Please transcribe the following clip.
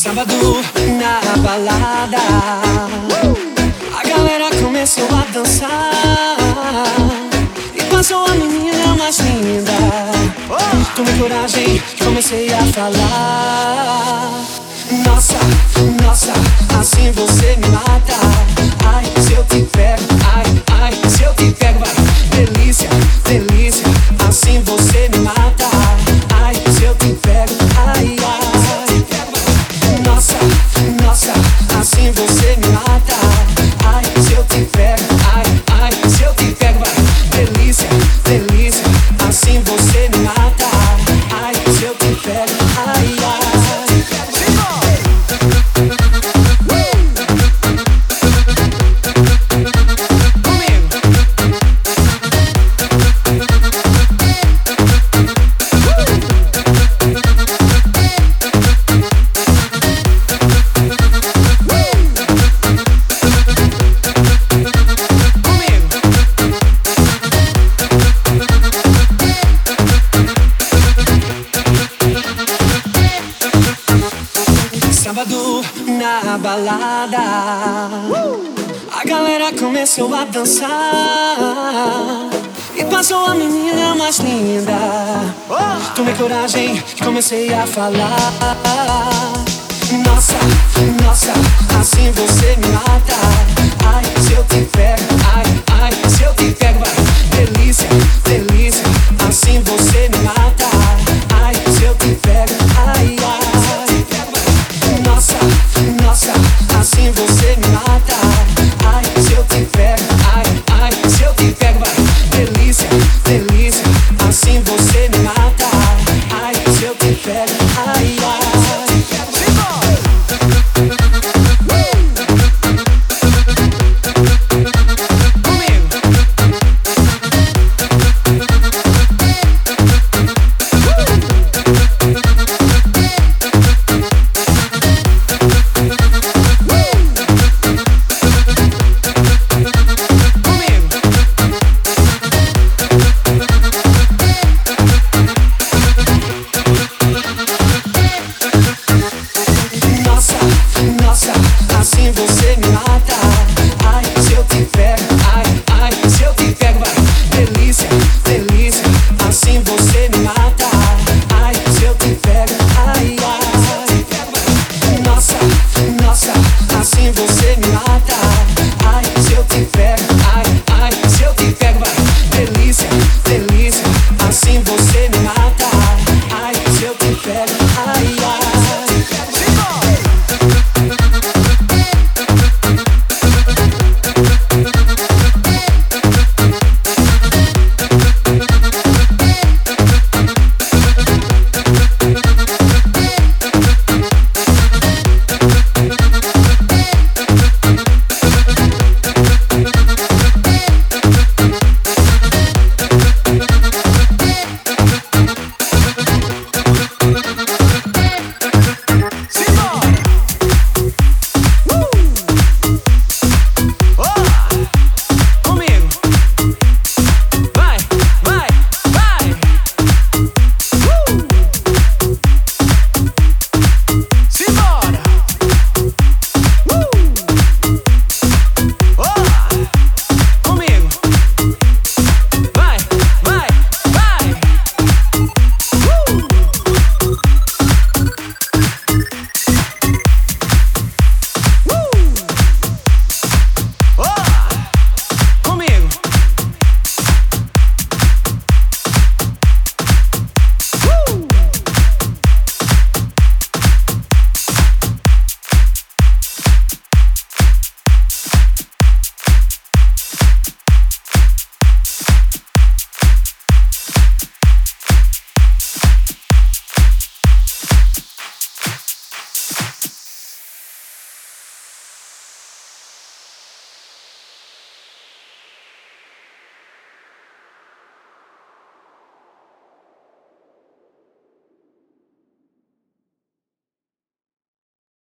Sábado na balada, a galera começou a dançar e passou a menina mais linda. Tomei coragem, comecei a falar. Nossa, nossa, assim você me mata. Ai, se eu te pego, ai, ai, se eu te pego, vai. Delícia, delícia, assim você me mata. Ai, se eu te pego, ai, ai. Nossa, nossa, assim você me mata. Ai, se eu te pego, ai, ai, se eu te pego, vai. Delícia, delícia, assim você me mata. Ai, se eu te pego, ai, ai. Sábado na balada, a galera começou a dançar e passou a menina mais linda. Tomei coragem, comecei a falar. Nossa, nossa, assim você me mata. Ai, se eu te pego, ai, ai, se eu te pego, vai. Delícia, delícia.